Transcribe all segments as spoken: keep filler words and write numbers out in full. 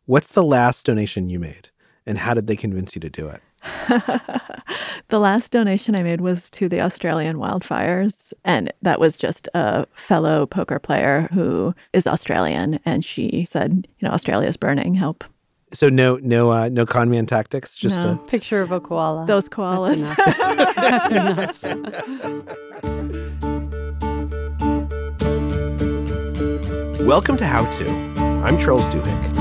What's the last donation you made, and how did they convince you to do it? The last donation I made was to the Australian wildfires, and that was just a fellow poker player who is Australian, and she said, you know, Australia's burning, help. So no no, uh, no con man tactics? Just No. a Picture of a koala. Those koalas. That's enough. That's enough. Welcome to How To. I'm Charles Duhigg.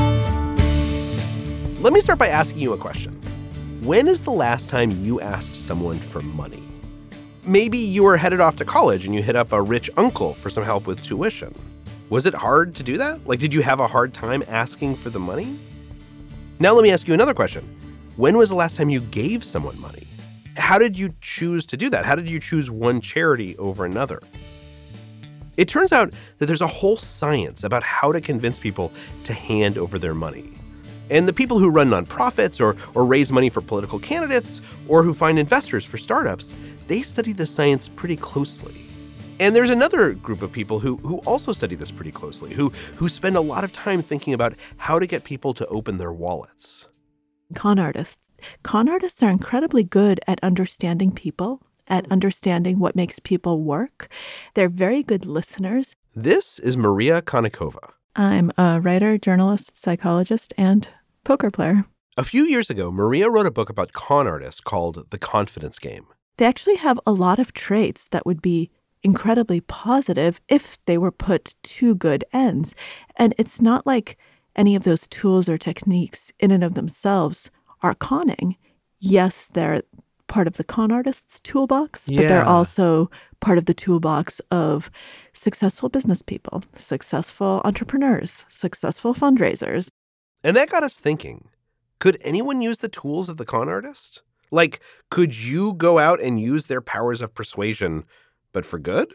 Let me start by asking you a question. When is the last time you asked someone for money? Maybe you were headed off to college and you hit up a rich uncle for some help with tuition. Was it hard to do that? Like, did you have a hard time asking for the money? Now let me ask you another question. When was the last time you gave someone money? How did you choose to do that? How did you choose one charity over another? It turns out that there's a whole science about how to convince people to hand over their money. And the people who run nonprofits or, or raise money for political candidates or who find investors for startups, they study the science pretty closely. And there's another group of people who, who also study this pretty closely, who, who spend a lot of time thinking about how to get people to open their wallets. Con artists. Con artists are incredibly good at understanding people, at understanding what makes people work. They're very good listeners. This is Maria Konnikova. I'm a writer, journalist, psychologist, and poker player. A few years ago, Maria wrote a book about con artists called The Confidence Game. They actually have a lot of traits that would be incredibly positive if they were put to good ends. And it's not like any of those tools or techniques in and of themselves are conning. Yes, they're part of the con artist's toolbox, but Yeah. they're also part of the toolbox of successful business people, successful entrepreneurs, successful fundraisers. And that got us thinking, could anyone use the tools of the con artist? Like, could you go out and use their powers of persuasion, but for good?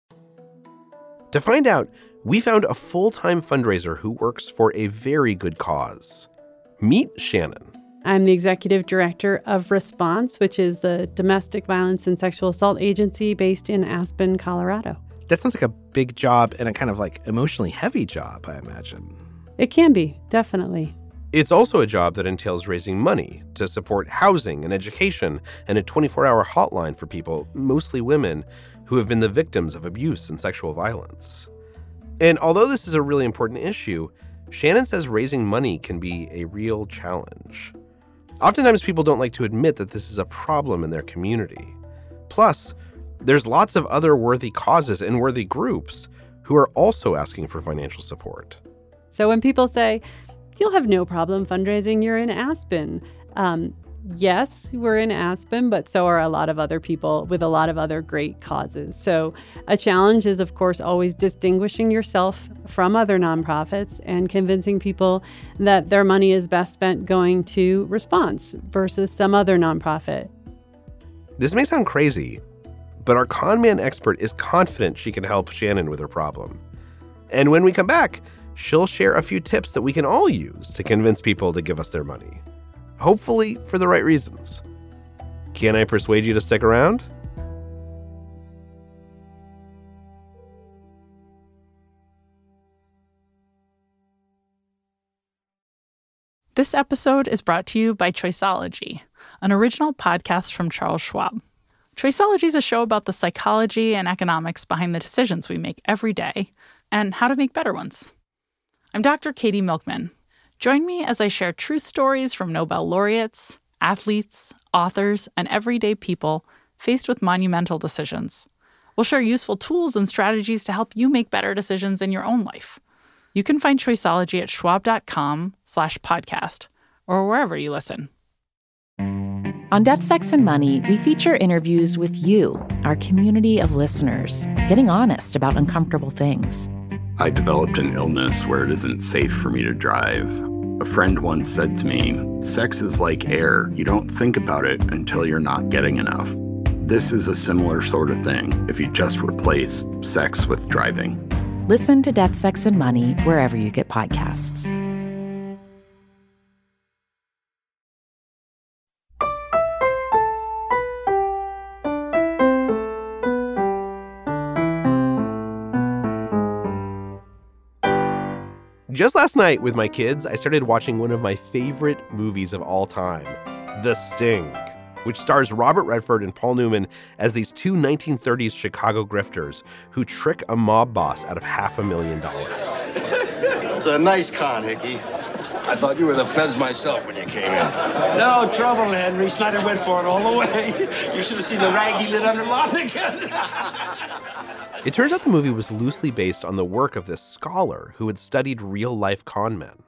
To find out, we found a full-time fundraiser who works for a very good cause. Meet Shannon. I'm the executive director of Response, which is the domestic violence and sexual assault agency based in Aspen, Colorado. That sounds like a big job and a kind of like emotionally heavy job, I imagine. It can be, definitely. It's also a job that entails raising money to support housing and education and a twenty-four hour hotline for people, mostly women, who have been the victims of abuse and sexual violence. And although this is a really important issue, Shannon says raising money can be a real challenge. Oftentimes people don't like to admit that this is a problem in their community. Plus, there's lots of other worthy causes and worthy groups who are also asking for financial support. So when people say, you'll have no problem fundraising, you're in Aspen. Um, yes, we're in Aspen, but so are a lot of other people with a lot of other great causes. So a challenge is, of course, always distinguishing yourself from other nonprofits and convincing people that their money is best spent going to Response versus some other nonprofit. This may sound crazy, but our con man expert is confident she can help Shannon with her problem. And when we come back, she'll share a few tips that we can all use to convince people to give us their money. Hopefully for the right reasons. Can I persuade you to stick around? This episode is brought to you by Choiceology, an original podcast from Charles Schwab. Choiceology is a show about the psychology and economics behind the decisions we make every day and how to make better ones. I'm Doctor Katie Milkman. Join me as I share true stories from Nobel laureates, athletes, authors, and everyday people faced with monumental decisions. We'll share useful tools and strategies to help you make better decisions in your own life. You can find Choiceology at schwab.com slash podcast or wherever you listen. On Debt, Sex, and Money, we feature interviews with you, our community of listeners, getting honest about uncomfortable things. I developed an illness where it isn't safe for me to drive. A friend once said to me, sex is like air. You don't think about it until you're not getting enough. This is a similar sort of thing if you just replace sex with driving. Listen to Debt, Sex, and Money wherever you get podcasts. Just last night with my kids, I started watching one of my favorite movies of all time, The Sting, which stars Robert Redford and Paul Newman as these two nineteen thirties Chicago grifters who trick a mob boss out of half a million dollars. It's a nice con, Hickey. I thought you were the feds myself when you came in. No trouble, Henry. Snyder went for it all the way. You should have seen the rag he lit under Lonergan. It turns out the movie was loosely based on the work of this scholar who had studied real-life con men.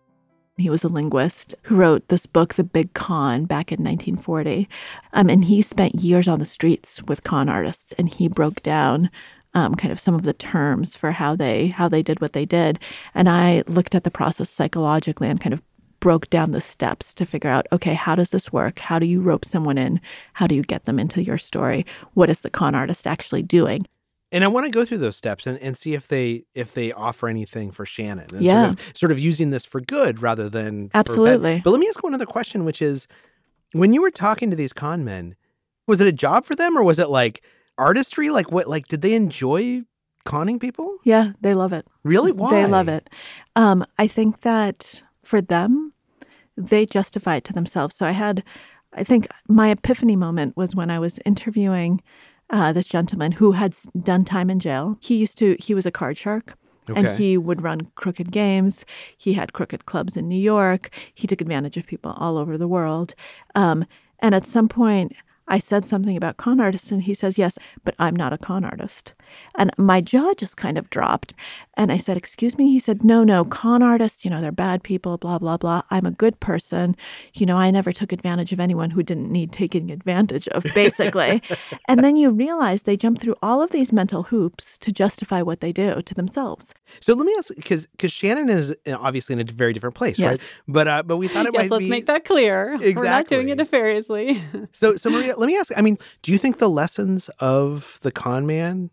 He was a linguist who wrote this book, The Big Con, back in nineteen forty. Um, and he spent years on the streets with con artists, and he broke down um, kind of some of the terms for how they how they did what they did. And I looked at the process psychologically and kind of broke down the steps to figure out, okay, how does this work? How do you rope someone in? How do you get them into your story? What is the con artist actually doing? And I want to go through those steps and, and see if they if they offer anything for Shannon. And yeah. Sort of, sort of using this for good rather than Absolutely. For bad. But let me ask one other question, which is, when you were talking to these con men, was it a job for them or was it like artistry? Like what? Like did they enjoy conning people? Yeah, they love it. Really? Why? They love it. Um, I think that for them, they justify it to themselves. So I had, I think my epiphany moment was when I was interviewing Uh, this gentleman who had done time in jail. He used to, he was a card shark. Okay. And he would run crooked games. He had crooked clubs in New York. He took advantage of people all over the world. Um, and at some point, I said something about con artists, and he says, yes, but I'm not a con artist. And my jaw just kind of dropped. And I said, excuse me? He said, no, no, con artists, you know, they're bad people, blah, blah, blah. I'm a good person. You know, I never took advantage of anyone who didn't need taking advantage of, basically. And then you realize they jump through all of these mental hoops to justify what they do to themselves. So let me ask, because because Shannon is obviously in a very different place, Yes. right? But uh, but we thought it yes, might let's be... make that clear. Exactly. We're not doing it nefariously. So, so Maria, let me ask, I mean, do you think the lessons of the con man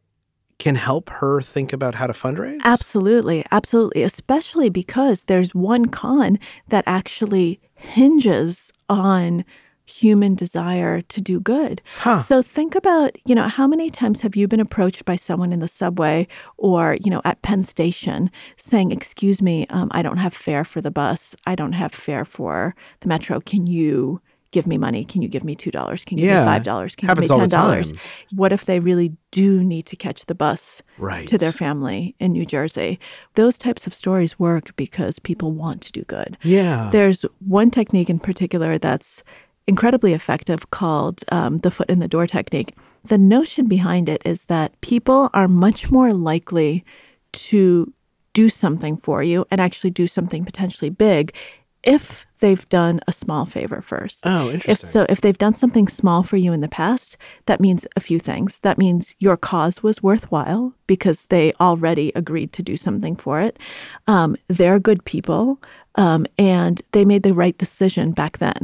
can help her think about how to fundraise? Absolutely. Absolutely. Especially because there's one con that actually hinges on human desire to do good. Huh. So think about, you know, how many times have you been approached by someone in the subway or, you know, at Penn Station saying, excuse me, um, I don't have fare for the bus. I don't have fare for the metro. Can you give me money? Can you give me two dollars? Can you Yeah. give me five dollars? Can you Happens give me all ten the dollars? time. What if they really do need to catch the bus Right. to their family in New Jersey? Those types of stories work because people want to do good. Yeah. There's one technique in particular that's incredibly effective called um, the foot in the door technique. The notion behind it is that people are much more likely to do something for you and actually do something potentially big if they've done a small favor first. Oh, interesting. If so, if they've done something small for you in the past, that means a few things. That means your cause was worthwhile because they already agreed to do something for it. Um, they're good people, um, and they made the right decision back then.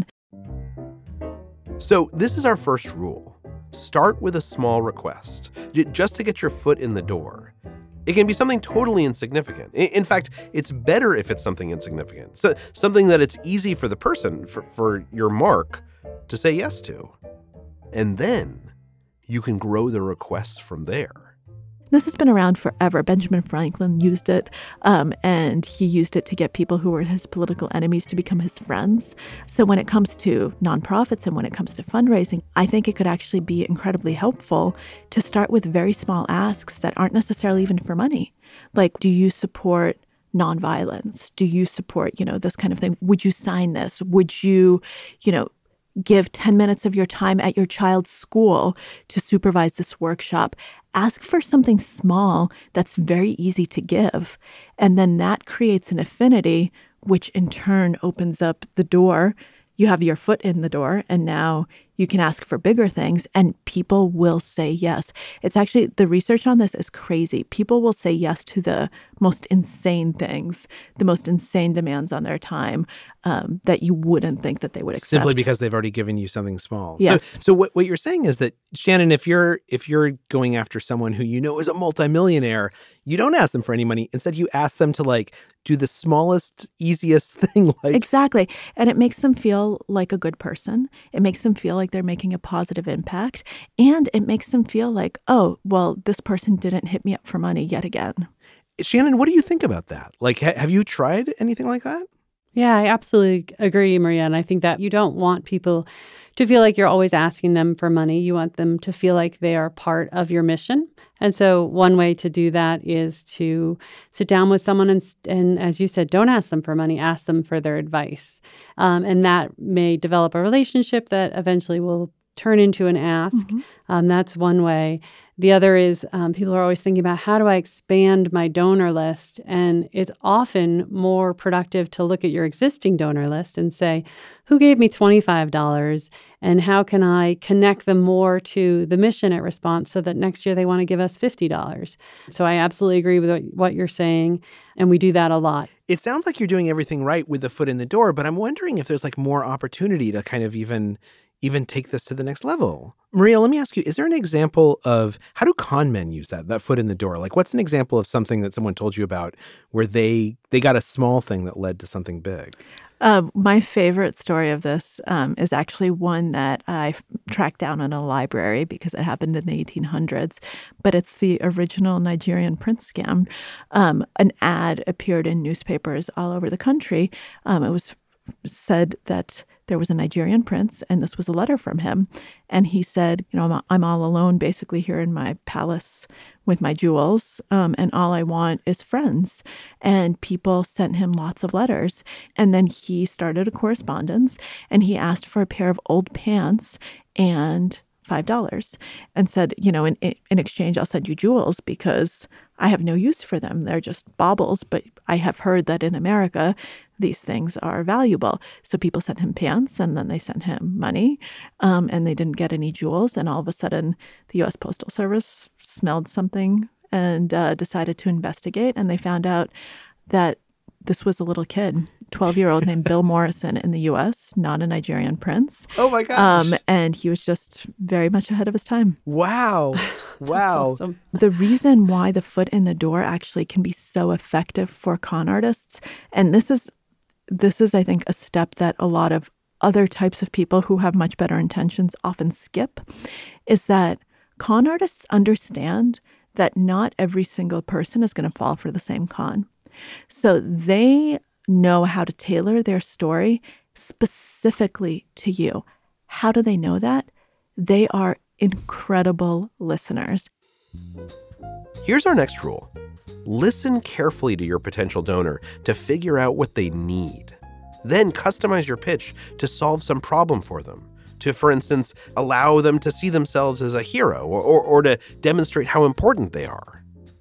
So this is our first rule. Start with a small request, j- just to get your foot in the door. It can be something totally insignificant. I- In fact, it's better if it's something insignificant, so something that it's easy for the person, for, for your mark, to say yes to. And then you can grow the requests from there. This has been around forever. Benjamin Franklin used it, um, and he used it to get people who were his political enemies to become his friends. So when it comes to nonprofits and when it comes to fundraising, I think it could actually be incredibly helpful to start with very small asks that aren't necessarily even for money. Like, do you support nonviolence? Do you support, you know, this kind of thing? Would you sign this? Would you, you know, give ten minutes of your time at your child's school to supervise this workshop? Ask for something small that's very easy to give. And then that creates an affinity, which in turn opens up the door. You have your foot in the door, and now you can ask for bigger things, and people will say yes. It's actually, the research on this is crazy. People will say yes to the most insane things, the most insane demands on their time um, that you wouldn't think that they would accept. Simply because they've already given you something small. Yes. So, so what, what you're saying is that, Shannon, if you're if you're going after someone who you know is a multimillionaire, you don't ask them for any money. Instead, you ask them to like do the smallest, easiest thing. Like Exactly. And it makes them feel like a good person. It makes them feel like they're making a positive impact. And it makes them feel like, oh, well, this person didn't hit me up for money yet again. Shannon, what do you think about that? Like, ha- have you tried anything like that? Yeah, I absolutely agree, Maria. And I think that you don't want people to feel like you're always asking them for money. You want them to feel like they are part of your mission. And so one way to do that is to sit down with someone and, and as you said, don't ask them for money, ask them for their advice. Um, and that may develop a relationship that eventually will turn into an ask. Mm-hmm. Um, that's one way. The other is um, people are always thinking about, how do I expand my donor list? And it's often more productive to look at your existing donor list and say, who gave me twenty-five dollars? And how can I connect them more to the mission at Response so that next year they want to give us fifty dollars? So I absolutely agree with what you're saying. And we do that a lot. It sounds like you're doing everything right with the foot in the door, but I'm wondering if there's like more opportunity to kind of even even take this to the next level. Maria, let me ask you, is there an example of how do con men use that, that foot in the door? Like, what's an example of something that someone told you about where they they got a small thing that led to something big? Uh, my favorite story of this um, is actually one that I tracked down in a library because it happened in the eighteen hundreds, but it's the original Nigerian prince scam. Um, an ad appeared in newspapers all over the country. Um, it was said that there was a Nigerian prince, and this was a letter from him. And he said, you know, I'm, I'm all alone basically here in my palace with my jewels, um, and all I want is friends. And people sent him lots of letters. And then he started a correspondence, and he asked for a pair of old pants and five dollars and said, you know, in, in exchange, I'll send you jewels because I have no use for them. They're just baubles. But I have heard that in America, these things are valuable. So people sent him pants, and then they sent him money, um, and they didn't get any jewels. And all of a sudden, the U S Postal Service smelled something and uh, decided to investigate. And they found out that this was a little kid, twelve-year-old named Bill Morrison in the U S, not a Nigerian prince. Oh, my gosh. Um, and he was just very much ahead of his time. Wow. Wow. Awesome. The reason why the foot in the door actually can be so effective for con artists, and this is, this is, I think, a step that a lot of other types of people who have much better intentions often skip, is that con artists understand that not every single person is going to fall for the same con. So they know how to tailor their story specifically to you. How do they know that? They are incredible listeners. Here's our next rule. Listen carefully to your potential donor to figure out what they need. Then customize your pitch to solve some problem for them. To, for instance, allow them to see themselves as a hero or, or, or to demonstrate how important they are.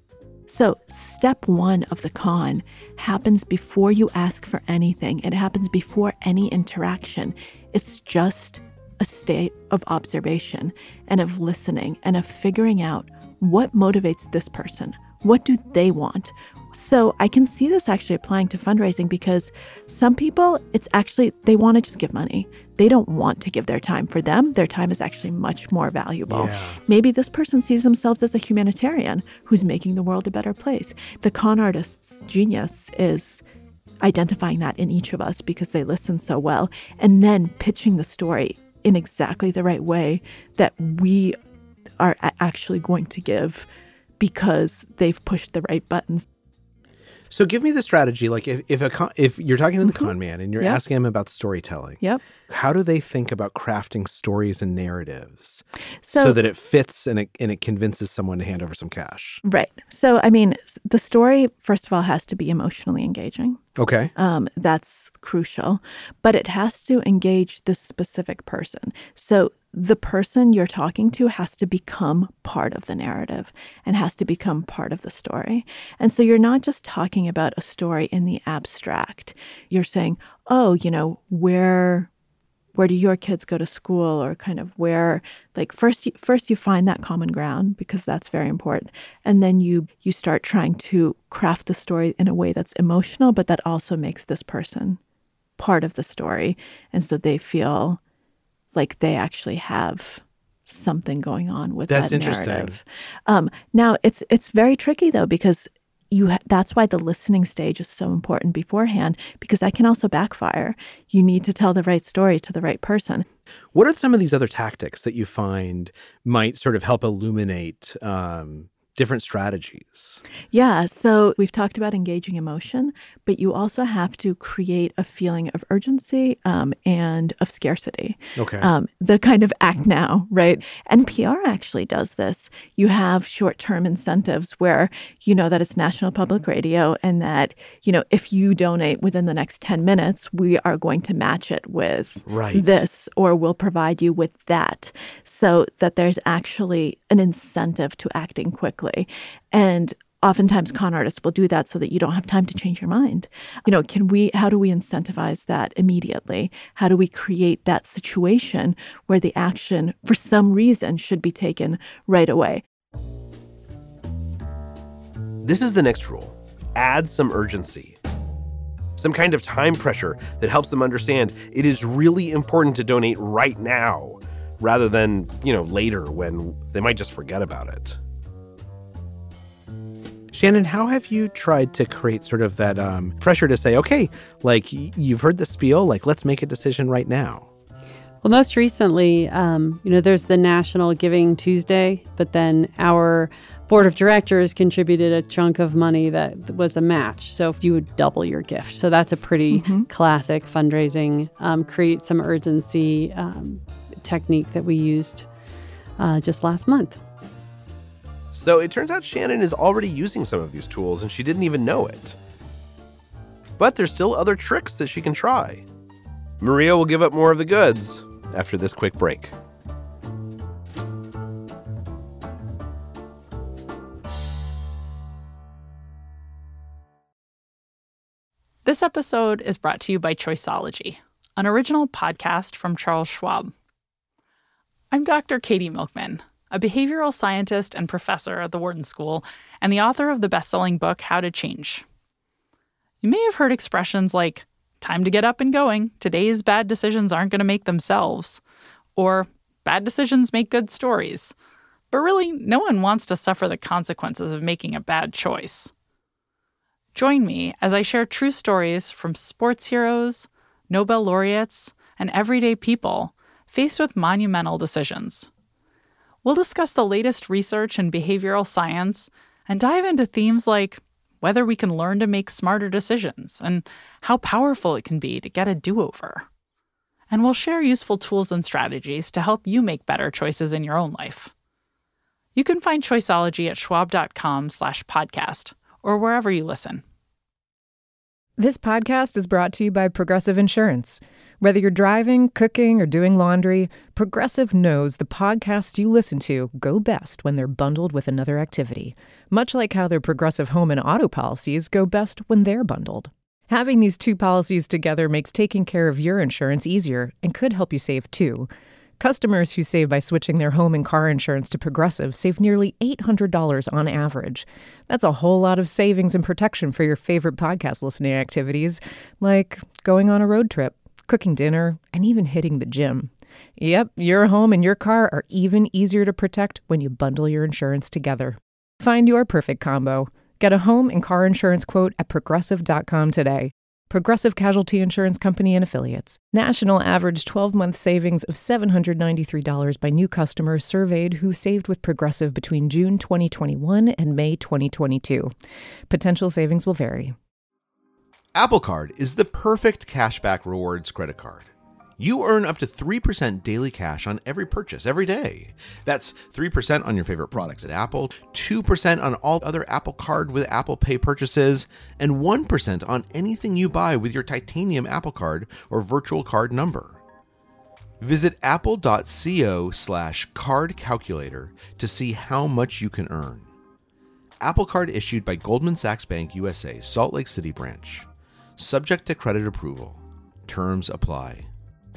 So step one of the con happens before you ask for anything. It happens before any interaction. It's just a state of observation and of listening and of figuring out what motivates this person. What do they want? So I can see this actually applying to fundraising because some people, it's actually, they want to just give money. They don't want to give their time. For them, their time is actually much more valuable. Yeah. Maybe this person sees themselves as a humanitarian who's making the world a better place. The con artist's genius is identifying that in each of us because they listen so well and then pitching the story in exactly the right way that we are actually going to give because they've pushed the right buttons. So give me the strategy. Like if if a con, if you're talking to the Mm-hmm. con man and you're Yep. asking him about storytelling, Yep. how do they think about crafting stories and narratives So, so that it fits and it and it convinces someone to hand over some cash? right. So, I mean, the story, first of all, has to be emotionally engaging. Okay. Um, that's crucial. But it has to engage this specific person. So the person you're talking to has to become part of the narrative and has to become part of the story. And so you're not just talking about a story in the abstract. You're saying, oh, you know, where where do your kids go to school, or kind of where, like first you, first you find that common ground because that's very important. And then you you start trying to craft the story in a way that's emotional, but that also makes this person part of the story. And so they feel like they actually have something going on with That's that interesting. narrative. Um, now, it's it's very tricky, though, because you ha- that's why the listening stage is so important beforehand, because that can also backfire. You need to tell the right story to the right person. What are some of these other tactics that you find might sort of help illuminate um, different strategies? Yeah. So we've talked about engaging emotion, but you also have to create a feeling of urgency um, and of scarcity. Okay. Um, the kind of act now, right? N P R actually does this. You have short-term incentives where you know that it's National Public Radio and that, you know, if you donate within the next ten minutes, we are going to match it with right. this, or we'll provide you with that, so that there's actually an incentive to acting quickly. And oftentimes con artists will do that so that you don't have time to change your mind. You know, can we, how do we incentivize that immediately? How do we create that situation where the action for some reason should be taken right away? This is the next rule. Add some urgency. Some kind of time pressure that helps them understand it is really important to donate right now rather than, you know, later when they might just forget about it. Shannon, how have you tried to create sort of that um, pressure to say, okay, like you've heard the spiel, like let's make a decision right now? Well, most recently, um, you know, there's the National Giving Tuesday, but then our board of directors contributed a chunk of money that was a match. So if you would double your gift. So that's a pretty mm-hmm. classic fundraising, um, create some urgency um, technique that we used uh, just last month. So it turns out Shannon is already using some of these tools and she didn't even know it. But there's still other tricks that she can try. Maria will give up more of the goods after this quick break. This episode is brought to you by Choiceology, an original podcast from Charles Schwab. I'm Doctor Katie Milkman, a behavioral scientist and professor at the Wharton School, and the author of the best-selling book, How to Change. You may have heard expressions like, time to get up and going, today's bad decisions aren't going to make themselves, or bad decisions make good stories. But really, no one wants to suffer the consequences of making a bad choice. Join me as I share true stories from sports heroes, Nobel laureates, and everyday people faced with monumental decisions. We'll discuss the latest research in behavioral science and dive into themes like whether we can learn to make smarter decisions and how powerful it can be to get a do-over. And we'll share useful tools and strategies to help you make better choices in your own life. You can find Choiceology at schwab.com slash podcast or wherever you listen. This podcast is brought to you by Progressive Insurance. Whether you're driving, cooking, or doing laundry, Progressive knows the podcasts you listen to go best when they're bundled with another activity, much like how their Progressive home and auto policies go best when they're bundled. Having these two policies together makes taking care of your insurance easier and could help you save too. Customers who save by switching their home and car insurance to Progressive save nearly eight hundred dollars on average. That's a whole lot of savings and protection for your favorite podcast listening activities, like going on a road trip, cooking dinner, and even hitting the gym. Yep, your home and your car are even easier to protect when you bundle your insurance together. Find your perfect combo. Get a home and car insurance quote at progressive dot com today. Progressive Casualty Insurance Company and Affiliates. National average twelve-month savings of seven hundred ninety-three dollars by new customers surveyed who saved with Progressive between June twenty twenty-one and May twenty twenty-two. Potential savings will vary. Apple Card is the perfect cashback rewards credit card. You earn up to three percent daily cash on every purchase every day. That's three percent on your favorite products at Apple, two percent on all other Apple Card with Apple Pay purchases, and one percent on anything you buy with your titanium Apple Card or virtual card number. Visit apple.co slash card calculator to see how much you can earn. Apple Card issued by Goldman Sachs Bank U S A, Salt Lake City branch. Subject to credit approval. Terms apply.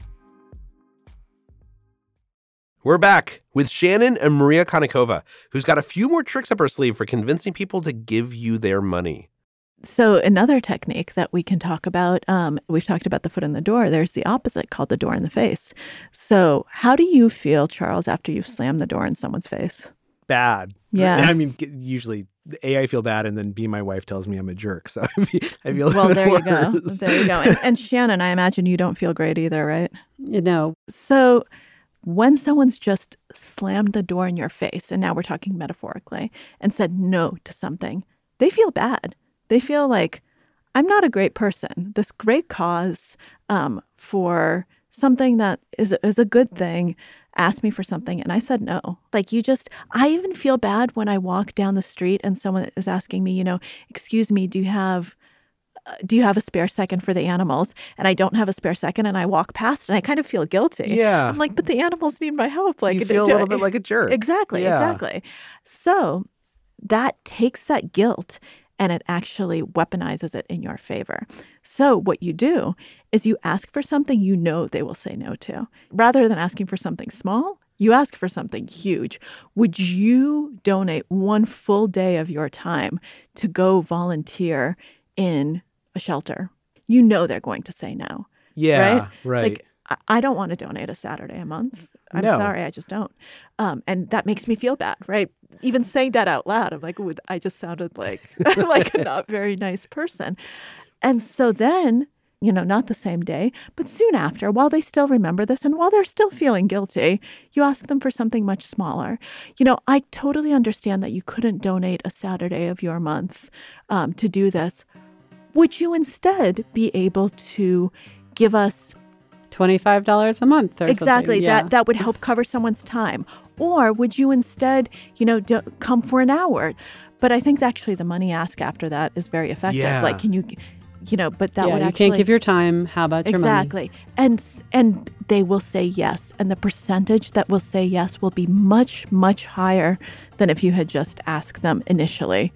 We're back with Shannon and Maria Konnikova, who's got a few more tricks up her sleeve for convincing people to give you their money. So another technique that we can talk about, um, we've talked about the foot in the door. There's the opposite called the door in the face. So how do you feel, Charles, after you've slammed the door in someone's face? Bad. Yeah. I mean, usually, A, I feel bad, and then B, my wife tells me I'm a jerk. So I feel well, there worse. you go. There you go. And, and Shannon, I imagine you don't feel great either, right? You know. So when someone's just slammed the door in your face, and now we're talking metaphorically, and said no to something, they feel bad. They feel like, I'm not a great person. This great cause um, for something that is, is a good thing asked me for something, and I said no. Like, you just, I even feel bad when I walk down the street and someone is asking me, you know, excuse me, do you have do you have a spare second for the animals? And I don't have a spare second, and I walk past and I kind of feel guilty. Yeah. I'm like, but the animals need my help. Like, you feel a little bit like a jerk. Exactly, yeah. exactly. So that takes that guilt and it actually weaponizes it in your favor. So what you do is you ask for something you know they will say no to. Rather than asking for something small, you ask for something huge. Would you donate one full day of your time to go volunteer in a shelter? You know they're going to say no. Yeah, right. right. Like, I, I don't want to donate a Saturday a month. I'm No. sorry, I just don't. Um, and that makes me feel bad, right? Even saying that out loud, I'm like, ooh, I just sounded like like a not very nice person. And so then, you know, not the same day, but soon after, while they still remember this and while they're still feeling guilty, you ask them for something much smaller. You know, I totally understand that you couldn't donate a Saturday of your month um, to do this. Would you instead be able to give us twenty-five dollars a month or exactly something? Yeah. that that would help cover someone's time? Or would you instead, you know, do, come for an hour? But I think actually the money ask after that is very effective. Yeah. Like, can you, you know, but that yeah, would you actually can't give your time. How about your money? exactly, and and they will say yes, and the percentage that will say yes will be much much higher than if you had just asked them initially.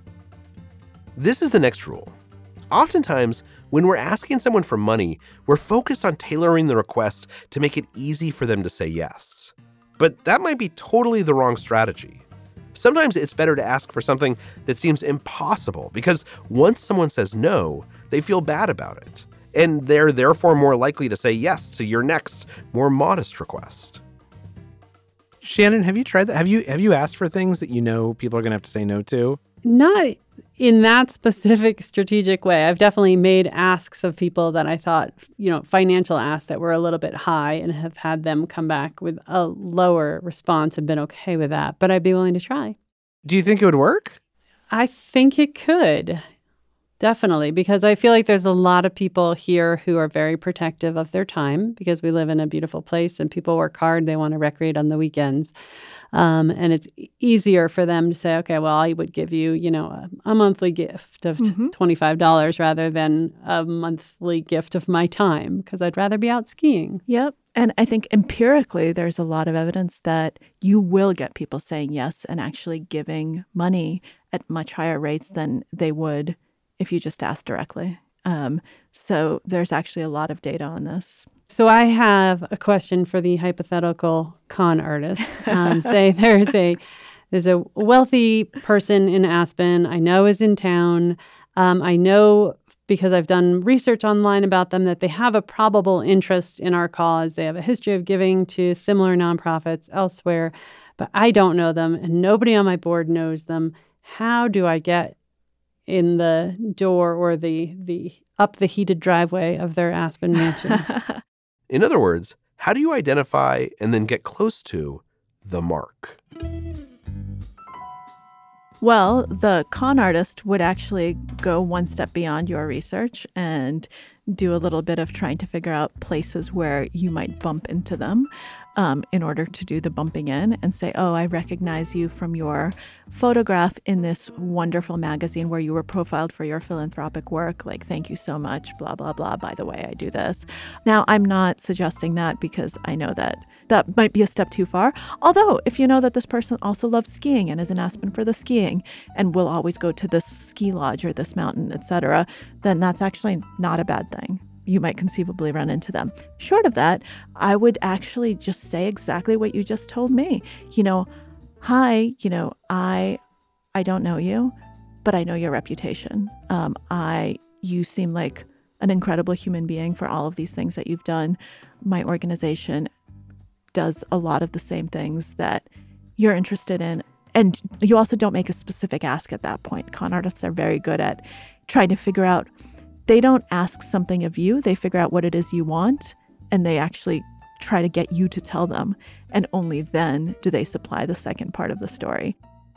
This is the next rule. Oftentimes, when we're asking someone for money, we're focused on tailoring the request to make it easy for them to say yes. But that might be totally the wrong strategy. Sometimes it's better to ask for something that seems impossible because once someone says no, they feel bad about it. And they're therefore more likely to say yes to your next, more modest request. Shannon, have you tried that? Have you have you asked for things that you know people are going to have to say no to? Not in that specific strategic way. I've definitely made asks of people that I thought, you know, financial asks that were a little bit high and have had them come back with a lower response and been okay with that. But I'd be willing to try. Do you think it would work? I think it could. Definitely, because I feel like there's a lot of people here who are very protective of their time because we live in a beautiful place and people work hard. They want to recreate on the weekends. Um, and it's easier for them to say, okay, well, I would give you, you know, a, a monthly gift of Mm-hmm. twenty-five dollars rather than a monthly gift of my time because I'd rather be out skiing. Yep. And I think empirically, there's a lot of evidence that you will get people saying yes and actually giving money at much higher rates than they would if you just asked directly. Um, so there's actually a lot of data on this. So I have a question for the hypothetical con artist. Um, say there's a there's a wealthy person in Aspen I know is in town. Um, I know because I've done research online about them that they have a probable interest in our cause. They have a history of giving to similar nonprofits elsewhere, but I don't know them and nobody on my board knows them. How do I get in the door or the the up the heated driveway of their Aspen mansion? In other words, how do you identify and then get close to the mark? Well, the con artist would actually go one step beyond your research and do a little bit of trying to figure out places where you might bump into them um, in order to do the bumping in and say, oh, I recognize you from your photograph in this wonderful magazine where you were profiled for your philanthropic work. Like, thank you so much, blah, blah, blah. By the way, I do this. Now, I'm not suggesting that because I know that that might be a step too far. Although, if you know that this person also loves skiing and is in Aspen for the skiing and will always go to this ski lodge or this mountain, et cetera, then that's actually not a bad thing. You might conceivably run into them. Short of that, I would actually just say exactly what you just told me. You know, hi, you know, I I don't know you, but I know your reputation. Um, I you seem like an incredible human being for all of these things that you've done. My organization does a lot of the same things that you're interested in. And you also don't make a specific ask at that point. Con artists are very good at trying to figure out, they don't ask something of you, they figure out what it is you want, and they actually try to get you to tell them. And only then do they supply the second part of the story.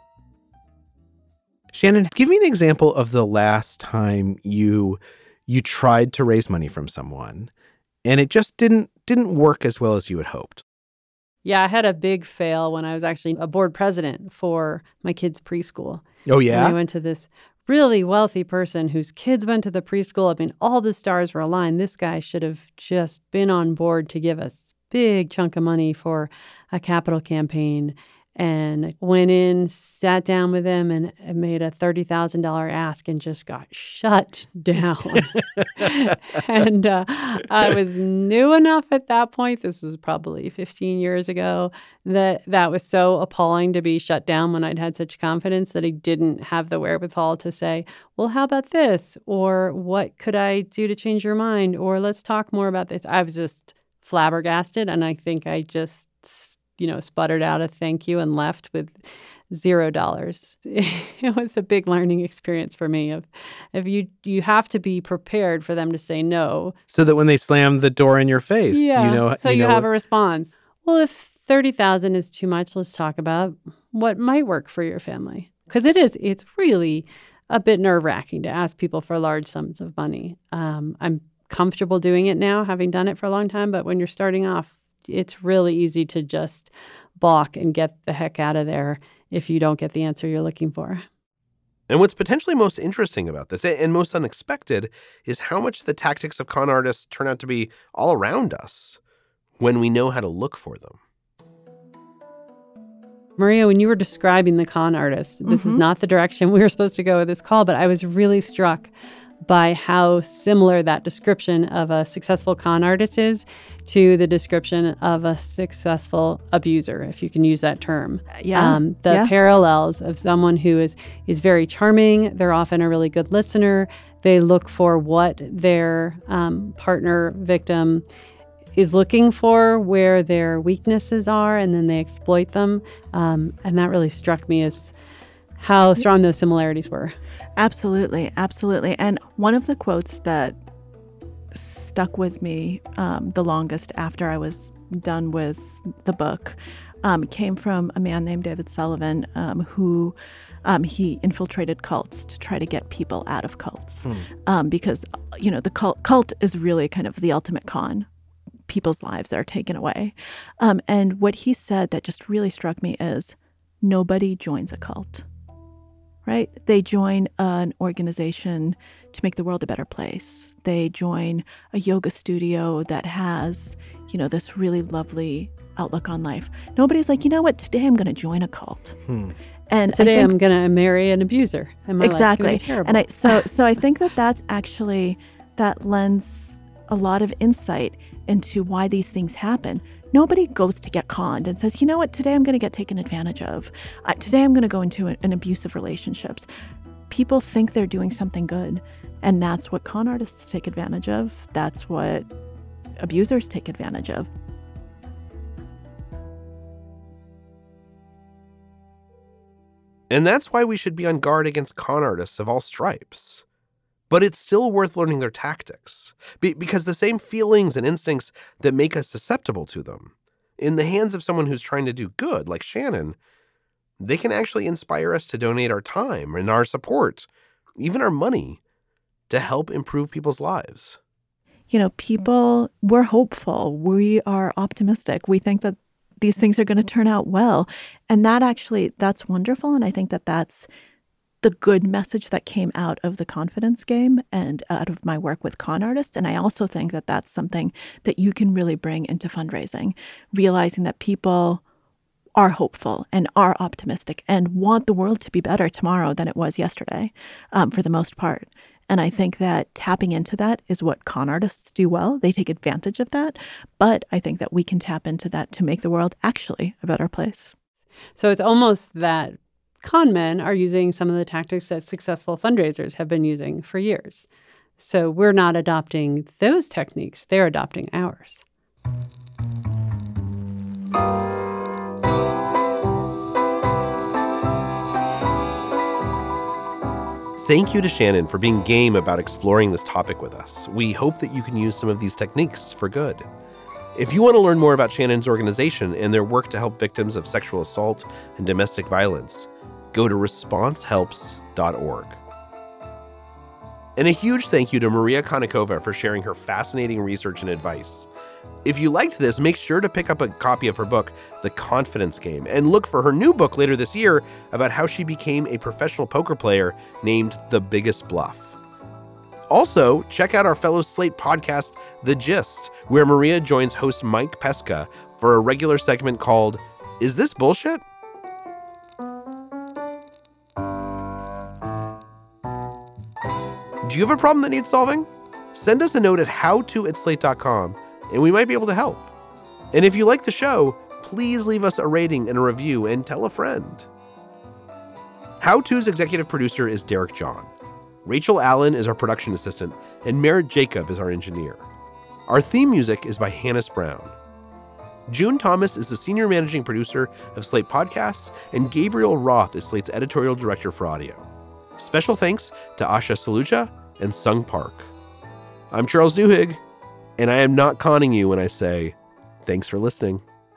Shannon, give me an example of the last time you you tried to raise money from someone and it just didn't didn't work as well as you had hoped. Yeah, I had a big fail when I was actually a board president for my kids' preschool. Oh, yeah? And I went to this really wealthy person whose kids went to the preschool. I mean, all the stars were aligned. This guy should have just been on board to give us a big chunk of money for a capital campaign. And went in, sat down with him, and made a thirty thousand dollars ask and just got shut down. and uh, I was new enough at that point, this was probably fifteen years ago, that that was so appalling to be shut down when I'd had such confidence that I didn't have the wherewithal to say, well, how about this? Or what could I do to change your mind? Or let's talk more about this. I was just flabbergasted, and I think I just you know, sputtered out a thank you and left with zero dollars. It was a big learning experience for me. Of, if you you have to be prepared for them to say no, so that when they slam the door in your face, yeah, you know, so you, you know, have a response. Well, if thirty thousand is too much, let's talk about what might work for your family, because it is. It's really a bit nerve wracking to ask people for large sums of money. Um, I'm comfortable doing it now, having done it for a long time. But when you're starting off, it's really easy to just balk and get the heck out of there if you don't get the answer you're looking for. And what's potentially most interesting about this, and most unexpected, is how much the tactics of con artists turn out to be all around us when we know how to look for them. Maria, when you were describing the con artist, this mm-hmm. is not the direction we were supposed to go with this call, but I was really struck by how similar that description of a successful con artist is to the description of a successful abuser, if you can use that term. Yeah. Um, the yeah. parallels of someone who is, is very charming. They're often a really good listener. They look for what their um, partner victim is looking for, where their weaknesses are, and then they exploit them. Um, and that really struck me as how strong those similarities were. Absolutely, absolutely. And one of the quotes that stuck with me um, the longest after I was done with the book um, came from a man named David Sullivan, um, who um, he infiltrated cults to try to get people out of cults. Mm. Um, because, you know, the cult, cult is really kind of the ultimate con. People's lives are taken away. Um, and what he said that just really struck me is nobody joins a cult. Right? They join an organization to make the world a better place. They join a yoga studio that has, you know, this really lovely outlook on life. Nobody's like, you know what, today I'm going to join a cult. Hmm. And today I think, I'm going to marry an abuser. And my exactly. life's gonna be terrible. And I, so, so I think that that's actually, that lends a lot of insight into why these things happen. Nobody goes to get conned and says, you know what, today I'm going to get taken advantage of. Uh, today I'm going to go into an, an abusive relationships. People think they're doing something good, and that's what con artists take advantage of. That's what abusers take advantage of. And that's why we should be on guard against con artists of all stripes. But it's still worth learning their tactics, be- because the same feelings and instincts that make us susceptible to them, in the hands of someone who's trying to do good, like Shannon, they can actually inspire us to donate our time and our support, even our money, to help improve people's lives. You know, people, we're hopeful. We are optimistic. We think that these things are going to turn out well. And that actually, that's wonderful. And I think that that's the good message that came out of the confidence game and out of my work with con artists. And I also think that that's something that you can really bring into fundraising, realizing that people are hopeful and are optimistic and want the world to be better tomorrow than it was yesterday, um, for the most part. And I think that tapping into that is what con artists do well. They take advantage of that. But I think that we can tap into that to make the world actually a better place. So it's almost that con men are using some of the tactics that successful fundraisers have been using for years. So we're not adopting those techniques. They're adopting ours. Thank you to Shannon for being game about exploring this topic with us. We hope that you can use some of these techniques for good. If you want to learn more about Shannon's organization and their work to help victims of sexual assault and domestic violence, go to response helps dot org. And a huge thank you to Maria Konnikova for sharing her fascinating research and advice. If you liked this, make sure to pick up a copy of her book, The Confidence Game, and look for her new book later this year about how she became a professional poker player named The Biggest Bluff. Also, check out our fellow Slate podcast, The Gist, where Maria joins host Mike Pesca for a regular segment called Is This Bullshit? Do you have a problem that needs solving? Send us a note at howto at slate dot com, and we might be able to help. And if you like the show, please leave us a rating and a review and tell a friend. How To's executive producer is Derek John. Rachel Allen is our production assistant, and Merritt Jacob is our engineer. Our theme music is by Hannes Brown. June Thomas is the senior managing producer of Slate Podcasts, and Gabriel Roth is Slate's editorial director for audio. Special thanks to Asha Saluja and Sung Park. I'm Charles Duhigg, and I am not conning you when I say thanks for listening.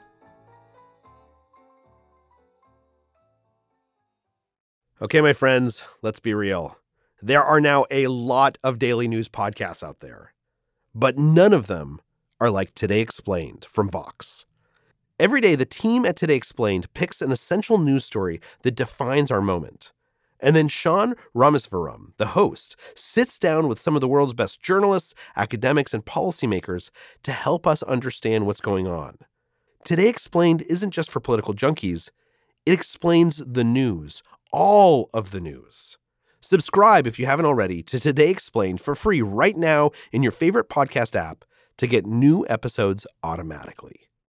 Okay, my friends, let's be real. There are now a lot of daily news podcasts out there, but none of them are like Today Explained from Vox. Every day, the team at Today Explained picks an essential news story that defines our moment. And then Sean Rameswaram, the host, sits down with some of the world's best journalists, academics, and policymakers to help us understand what's going on. Today Explained isn't just for political junkies. It explains the news, all of the news. Subscribe, if you haven't already, to Today Explained for free right now in your favorite podcast app to get new episodes automatically.